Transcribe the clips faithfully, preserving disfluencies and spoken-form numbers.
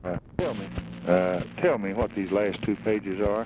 Uh, tell me, uh, tell me what these last two pages are.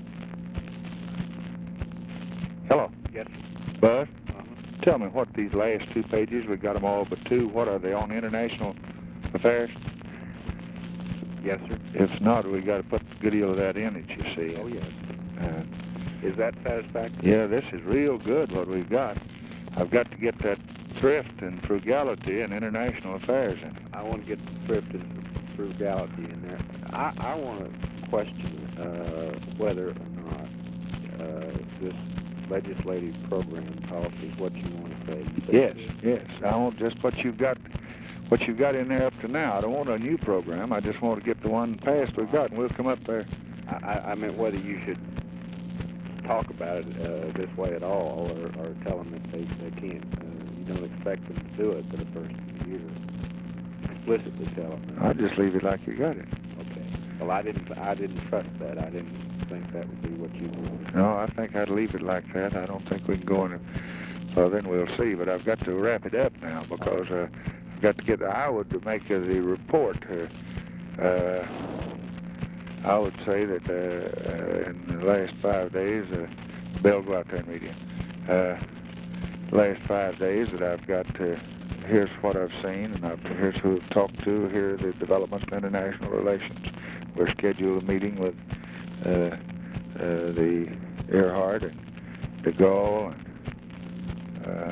Hello. Yes. Buzz. Uh-huh. Tell me what these last two pages. We got them all but two. What are they on international affairs? Yes, sir. If not, we got to put a good deal of that in it. You see. Oh yes. Uh, Is that satisfactory? yeah, this is real good. What we've got. I've got to get that thrift and frugality and international affairs in it. I want to get the thrift and frugality in there. I, I want to question uh, whether or not uh, this legislative program policy is what you want to say. Yes, yes. I want just what you've got, what you've got in there up to now. I don't want a new program. I just want to get the one passed we've got, and we'll come up there. I, I meant whether you should talk about it uh, this way at all, or, or tell them that they, they can't. Uh, you don't expect them to do it for the first year. Explicitly tell them. I'll just leave it like you got it. Okay. Well, I didn't. I didn't trust that. I didn't think that would be what you wanted. No, I think I'd leave it like that. I don't think we can go any further, then we'll see. But I've got to wrap it up now because uh, I've got to get Iowa to make uh, the report. Uh, uh, I would say that uh, uh, in the last five days, uh, Bill, go out there and read it. Uh, the last five days that I've got to, here's what I've seen, and I've, here's who I've talked to, here are the developments in international relations. We're scheduled a meeting with uh, uh, the Earhart and de Gaulle and uh,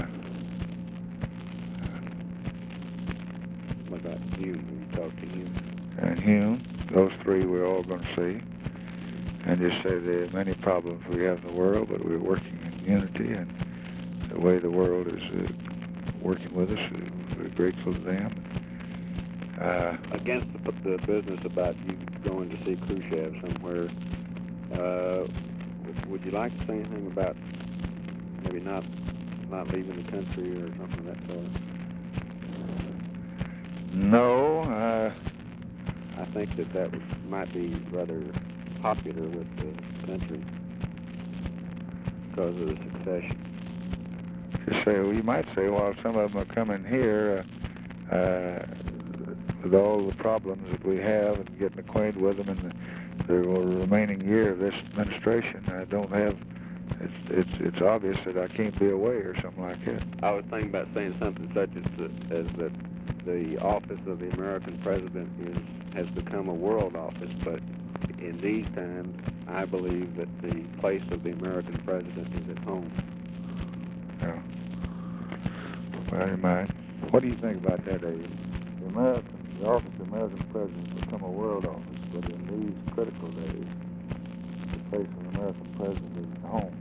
What about you? You talked to you? and Hume. Those three we're all going to see. And just say there are many problems we have in the world, but we're working in unity, and the way the world is uh, working with us, we're grateful to them. Uh, Against the, the business about you going to see Khrushchev somewhere, uh, would you like to say anything about maybe not not leaving the country or something of that sort? no, uh, I think that that would, might be rather popular with the country because of the succession. just say, well, you might say, well, some of them are coming here uh, uh, with all the problems that we have and getting acquainted with them in the, the remaining year of this administration. I don't have, it's, it's, it's obvious that I can't be away or something like that. I was thinking about saying something such as that, as that the office of the American president is has become a world office, but in these times, I believe that the place of the American president is at home. Yeah. Well, you might. What do you think about that, Dave? The American, the office of the American president has become a world office, but in these critical days, the place of the American president is at home.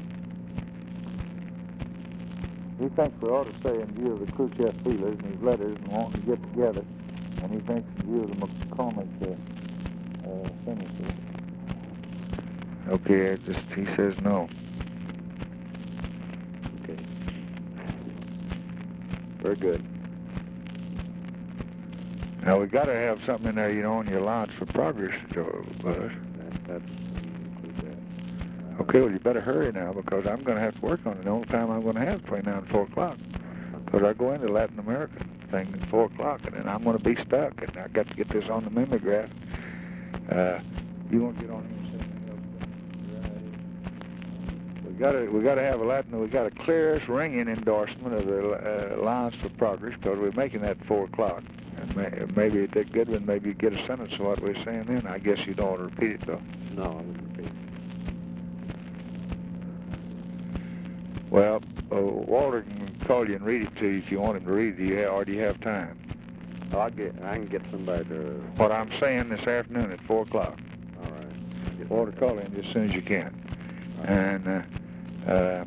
He thinks we ought to say, in view of the Khrushchev feelers and his letters and wanting to get together, and he thinks in view of the McCormick uh, uh, sentences. Okay, just he says no. Okay. Very good. Now we got to have something in there, you know, on your allowance for progress, Joe, Buzz. That, that's include that. Okay, well, you better hurry now because I'm going to have to work on it. The only time I'm going to have between now and four o'clock. Because I go into Latin American thing at four o'clock, and then I'm going to be stuck, and I got to get this on the mimeograph. Uh, you want to get on here and say anything else? We got to, we got to have a Latin. We got a clear, ringing endorsement of the uh, Alliance for Progress because we're making that at four o'clock. And may, maybe Dick Goodwin, maybe you get a sentence of what we're saying then. I guess you don't want to repeat it though. No, I wouldn't repeat it. Well, uh, Walter can call you and read it to you if you want him to read it, do you have, or do you have time? Oh, I get. I can get somebody to. What I'm saying this afternoon at four o'clock. All right. Get Walter, somebody. call in just as soon as you can. All right. And uh, uh,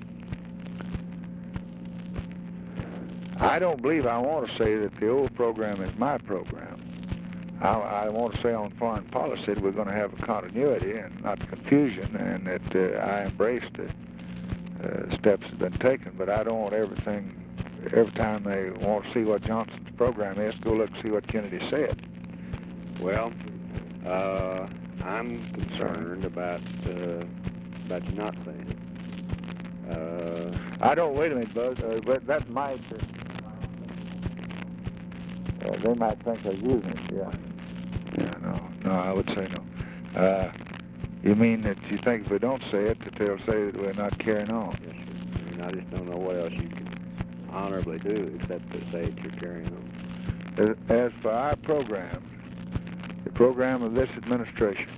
I don't believe I want to say that the old program is my program. I, I want to say on foreign policy that we're going to have a continuity and not confusion, and that uh, I embrace the uh, steps that have been taken, but I don't want everything, every time they want to see what Johnson's program is, go look and see what Kennedy said. Well, uh, I'm concerned about uh, about you not saying it. Uh, I don't, wait a minute, Buzz, uh, but that might, uh, uh, they might think they're using it, yeah. Yeah, no, no, I would say no. Uh, you mean that you think if we don't say it, that they'll say that we're not carrying on? Yes, sir. I mean, I just don't know what else you can honorably do except to say that you're carrying on. As, as for our program, the program of this administration,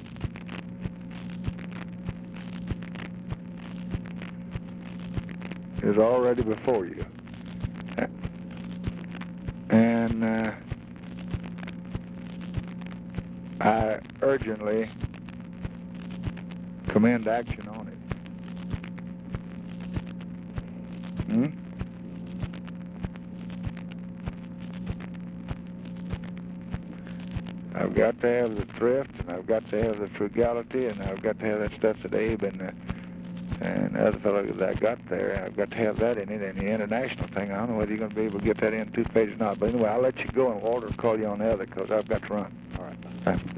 is already before you. And uh, I urgently commend action on it. Hmm? I've got to have the thrift, and I've got to have the frugality, and I've got to have that stuff that Abe and uh, and the other fellow that I got there. I've got to have that in it, and the international thing. I don't know whether you're going to be able to get that in two pages or not. But anyway, I'll let you go, and Walter will call you on the other because I've got to run. All right. Right.